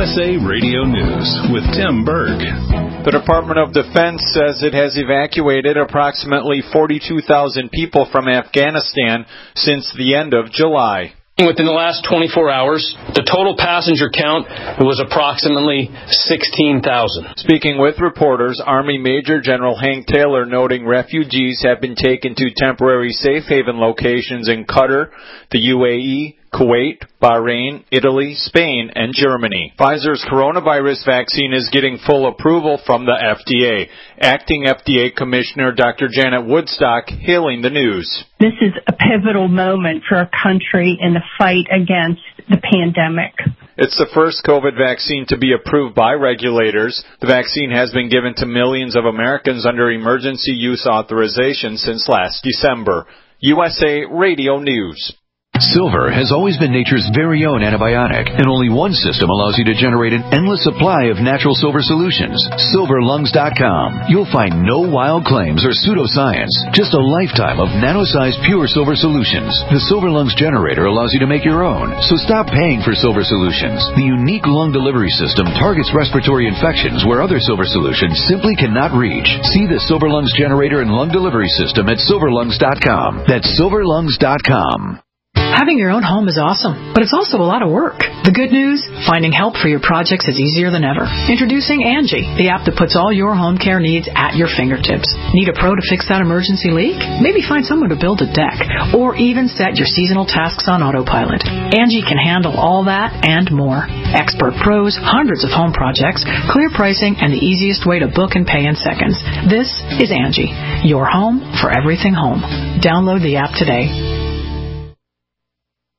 USA Radio News with Tim Berg. The Department of Defense says it has evacuated approximately 42,000 people from Afghanistan since the end of July. Within the last 24 hours, the total passenger count was approximately 16,000. Speaking with reporters, Army Major General Hank Taylor noting refugees have been taken to temporary safe haven locations in Qatar, the UAE, Kuwait, Bahrain, Italy, Spain, and Germany. Pfizer's coronavirus vaccine is getting full approval from the FDA. Acting FDA Commissioner Dr. Janet Woodstock hailing the news. This is a pivotal moment for our country in the fight against the pandemic. It's the first COVID vaccine to be approved by regulators. The vaccine has been given to millions of Americans under emergency use authorization since last December. USA Radio News. Silver has always been nature's very own antibiotic, and only one system allows you to generate an endless supply of natural silver solutions. SilverLungs.com. You'll find no wild claims or pseudoscience, just a lifetime of nano-sized pure silver solutions. The Silver Lungs generator allows you to make your own, so stop paying for silver solutions. The unique lung delivery system targets respiratory infections where other silver solutions simply cannot reach. See the Silver Lungs generator and lung delivery system at SilverLungs.com. That's SilverLungs.com. Having your own home is awesome, but it's also a lot of work. The good news? Finding help for your projects is easier than ever. Introducing Angie, the app that puts all your home care needs at your fingertips. Need a pro to fix that emergency leak? Maybe find someone to build a deck, or even set your seasonal tasks on autopilot. Angie can handle all that and more. Expert pros, hundreds of home projects, clear pricing, and the easiest way to book and pay in seconds. This is Angie, your home for everything home. Download the app today.